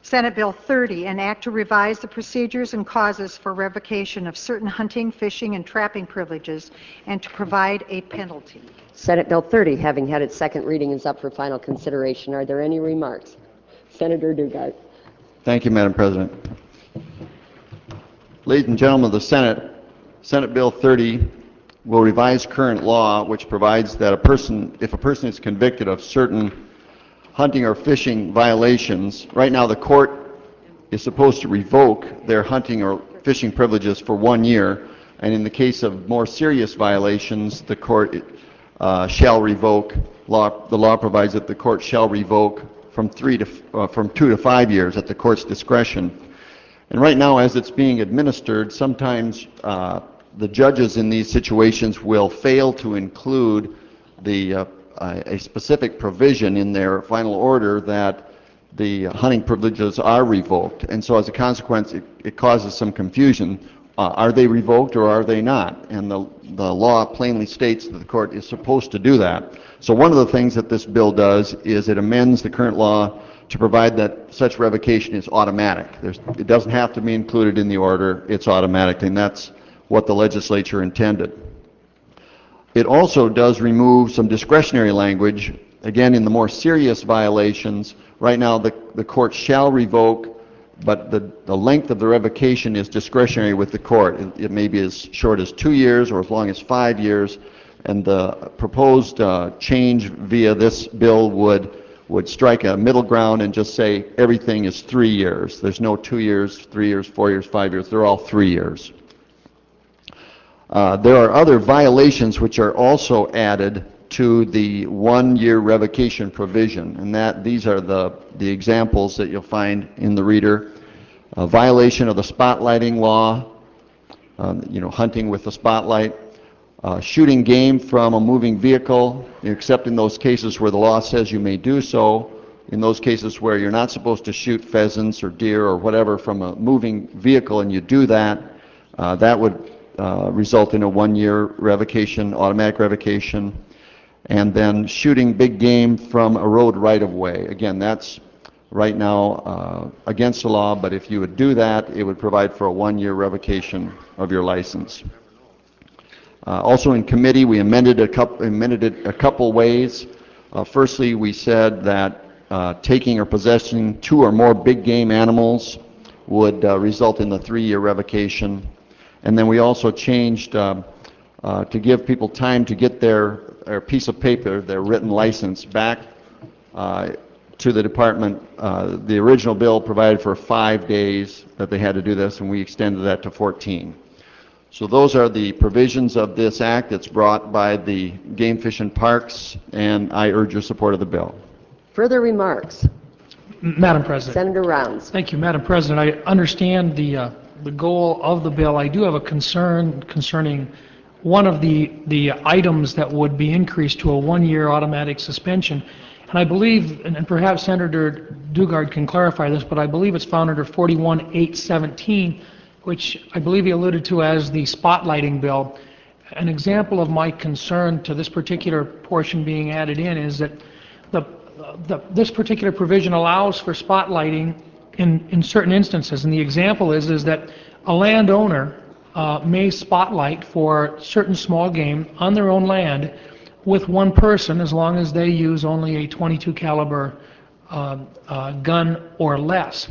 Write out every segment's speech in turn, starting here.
Senate Bill 30, an act to revise the procedures and causes for revocation of certain hunting, fishing, and trapping privileges and to provide a penalty. Senate Bill 30, having had its second reading, is up for final consideration. Are there any remarks? Senator Dugard. Thank you, Madam President. Ladies and gentlemen of the Senate, Senate Bill 30 will revise current law, which provides that if a person is convicted of certain hunting or fishing violations, right now the court is supposed to revoke their hunting or fishing privileges for 1 year, and in the case of more serious violations, the court shall revoke. The law provides that the court shall revoke from 2 to 5 years at the court's discretion. And right now, as it's being administered, sometimes the judges in these situations will fail to include a specific provision in their final order that the hunting privileges are revoked. And so as a consequence, it causes some confusion. Are they revoked or are they not? And the law plainly states that the court is supposed to do that. So one of the things that this bill does is it amends the current law to provide that such revocation is automatic. It doesn't have to be included in the order, it's automatic, and that's what the legislature intended. It also does remove some discretionary language. Again, in the more serious violations, right now the court shall revoke, but the length of the revocation is discretionary with the court. It may be as short as 2 years or as long as 5 years, and the proposed change via this bill would strike a middle ground and just say everything is 3 years. There's no 2 years, 3 years, 4 years, 5 years. They're all 3 years. There are other violations which are also added to the 1-year revocation provision, and these are the examples that you'll find in the reader. A violation of the spotlighting law, hunting with a spotlight, shooting game from a moving vehicle, except in those cases where the law says you may do so. In those cases where you're not supposed to shoot pheasants or deer or whatever from a moving vehicle and you do that, that would result in a 1-year revocation, automatic revocation. And then shooting big game from a road right-of-way. Again, that's right now against the law, but if you would do that, it would provide for a 1-year revocation of your license. Also in committee, we amended it a couple ways. Firstly, we said that taking or possessing 2 or more big game animals would result in the 3-year revocation. And then we also changed to give people time to get their piece of paper, their written license, back to the department. The original bill provided for 5 days that they had to do this, and we extended that to 14. So those are the provisions of this act that's brought by the Game Fish and Parks, and I urge your support of the bill. Further remarks? Madam President. Senator Rounds. Thank you, Madam President. I understand the goal of the bill. I do have a concern concerning one of the items that would be increased to a 1-year automatic suspension. And I believe, and perhaps Senator Dugard can clarify this, but I believe it's found under 41-817, which I believe he alluded to as the spotlighting bill. An example of my concern to this particular portion being added in is that this particular provision allows for spotlighting in certain instances, and the example is that a landowner may spotlight for certain small game on their own land with one person as long as they use only a .22 caliber gun or less.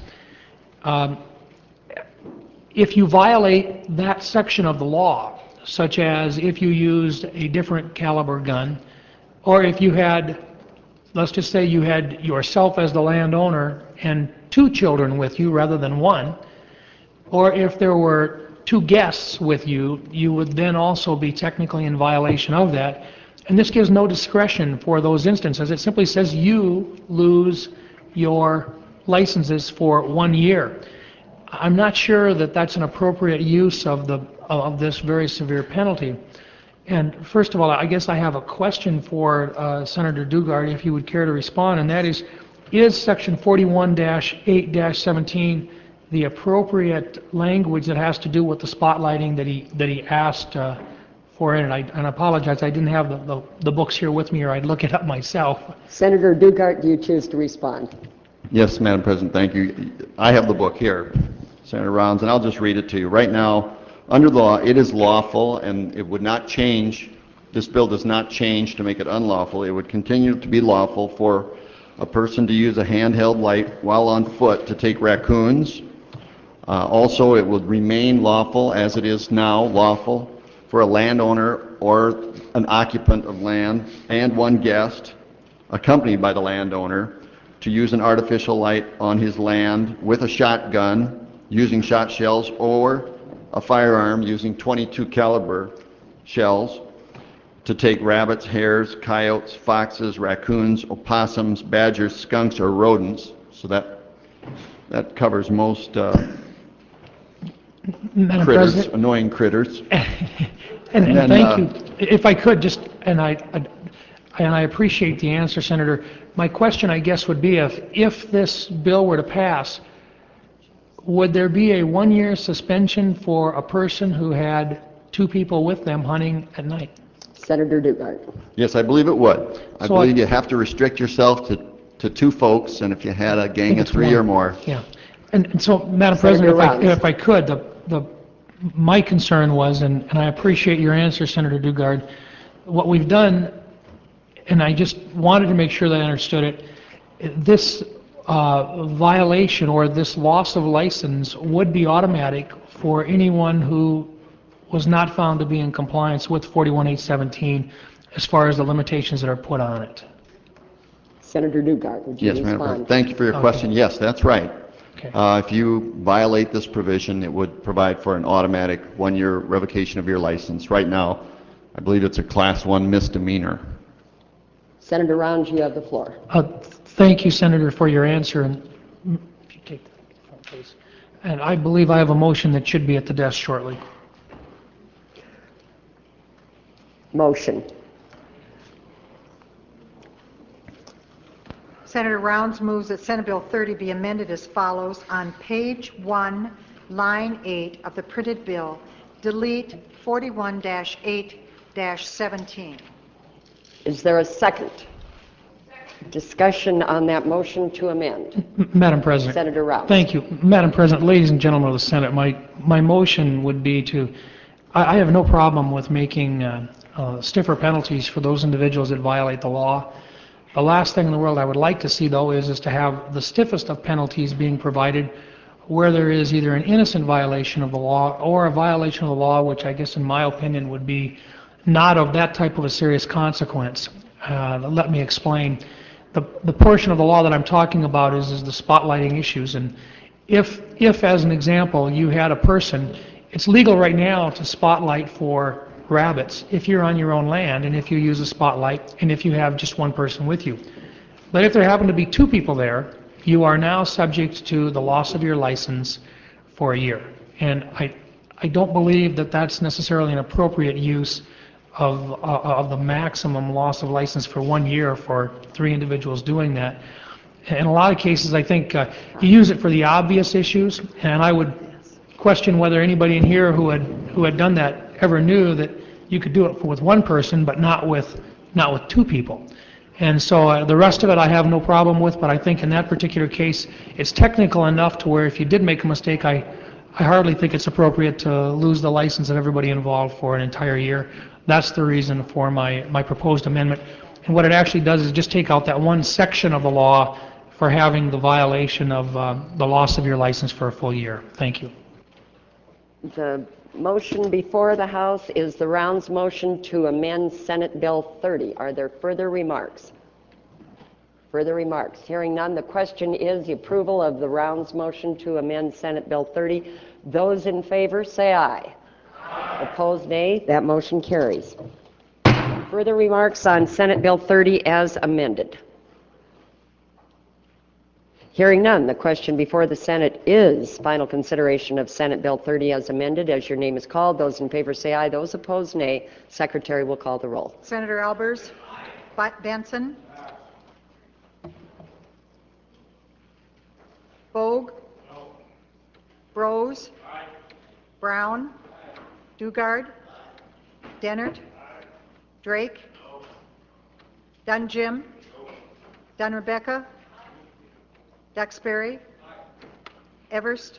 If you violate that section of the law, such as if you used a different caliber gun, or if you had, let's just say you had yourself as the landowner and 2 children with you rather than 1, or if there were 2 guests with you, you would then also be technically in violation of that. And this gives no discretion for those instances. It simply says you lose your licenses for 1 year. I'm not sure that that's an appropriate use of this very severe penalty. And first of all, I guess I have a question for Senator Dugard, if he would care to respond, and that is Section 41-8-17 the appropriate language that has to do with the spotlighting that he asked for in it? And I apologize, I didn't have the books here with me, or I'd look it up myself. Senator Dugard, do you choose to respond? Yes, Madam President, thank you. I have the book here, Senator Rounds, and I'll just read it to you. Right now, under the law, it is lawful, and it would not change, this bill does not change to make it unlawful. It would continue to be lawful for a person to use a handheld light while on foot to take raccoons. Also, it would remain lawful, as it is now, lawful for a landowner or an occupant of land and one guest, accompanied by the landowner, to use an artificial light on his land with a shotgun using shot shells or a firearm using .22 caliber shells to take rabbits, hares, coyotes, foxes, raccoons, opossums, badgers, skunks, or rodents. So that covers most Madam critters, President, annoying critters. and then, thank you. If I could just, and I appreciate the answer, Senator. My question, I guess, would be if this bill were to pass, would there be a one-year suspension for a person who had two people with them hunting at night? Senator Dugard. Yes, I believe it would. I So believe you have to restrict yourself to two folks, and if you had a gang of it's three one. or more. Yeah. And so, Madam Senator President, Rounds. if I could, my concern was, and I appreciate your answer, Senator Dugard, what we've done, and I just wanted to make sure that I understood it, this violation or this loss of license would be automatic for anyone who was not found to be in compliance with 41817 as far as the limitations that are put on it. Senator Dugard, would you Yes, Madam respond? President. Thank you for your Okay. question. Yes, that's right. Okay. If you violate this provision, it would provide for an automatic one-year revocation of your license. Right now, I believe it's a Class 1 misdemeanor. Senator Rounds, you have the floor. Thank you, Senator, for your answer. And if you take the phone, please. And I believe I have a motion that should be at the desk shortly. Motion. Senator Rounds moves that Senate Bill 30 be amended as follows. On page 1, line 8 of the printed bill, delete 41-8-17. Is there a second? Discussion on that motion to amend. Madam President. Senator Rounds. Thank you. Madam President, ladies and gentlemen of the Senate, my motion would be to, I have no problem with making stiffer penalties for those individuals that violate the law. The last thing in the world I would like to see, though, is to have the stiffest of penalties being provided where there is either an innocent violation of the law or a violation of the law, which I guess in my opinion would be not of that type of a serious consequence. Let me explain. The portion of the law that I'm talking about is the spotlighting issues. And if, as an example, you had a person, it's legal right now to spotlight for rabbits if you're on your own land and if you use a spotlight and if you have just one person with you. But if there happen to be two people there, you are now subject to the loss of your license for a year. And I don't believe that that's necessarily an appropriate use of the maximum loss of license for 1 year for three individuals doing that. In a lot of cases, I think you use it for the obvious issues, and I would question whether anybody in here who had done that ever knew that you could do it with one person, but not with two people. And so the rest of it I have no problem with, but I think in that particular case, it's technical enough to where if you did make a mistake, I hardly think it's appropriate to lose the license of everybody involved for an entire year. That's the reason for my proposed amendment. And what it actually does is just take out that one section of the law for having the violation of the loss of your license for a full year. Thank you. The motion before the House is the Rounds motion to amend Senate Bill 30. Are there further remarks? Further remarks? Hearing none, the question is the approval of the Rounds motion to amend Senate Bill 30. Those in favor say aye. Opposed, nay. That motion carries. Further remarks on Senate Bill 30 as amended? Hearing none, the question before the Senate is final consideration of Senate Bill 30 as amended. As your name is called, those in favor say aye. Those opposed, nay. Secretary will call the roll. Senator Albers? Benson? Bogue? Brose? Brown? Dugard? Dennert? Drake? Dunn Jim? Dunn Rebecca? Duxbury. Everst.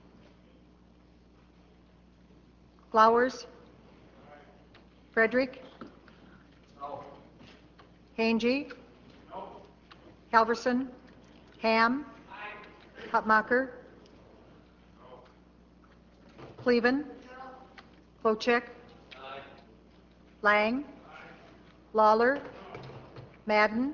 Flowers. Frederick. Hangy. Halverson. Ham. Hutmacher. Cleven. Klochek. Lang. Lawler. Madden.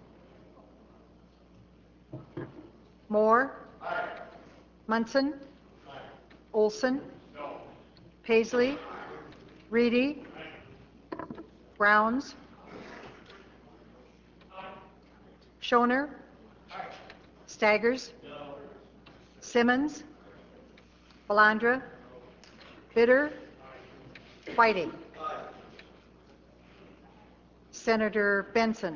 Moore. Munson. Olson. Paisley. Reedy. Browns. Schoner. Staggers. Simmons. Balandra. Bitter. Whiting. Senator Benson.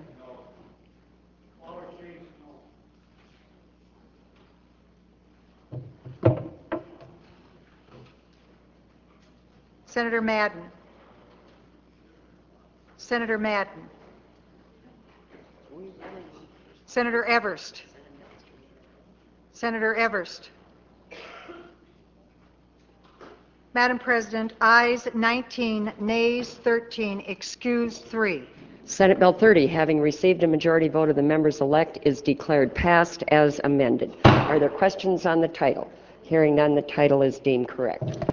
Senator Madden. Senator Madden. Senator Everst. Senator Everst. Madam President, ayes 19, nays 13, excused 3. Senate Bill 30, having received a majority vote of the members elect, is declared passed as amended. Are there questions on the title? Hearing none, the title is deemed correct.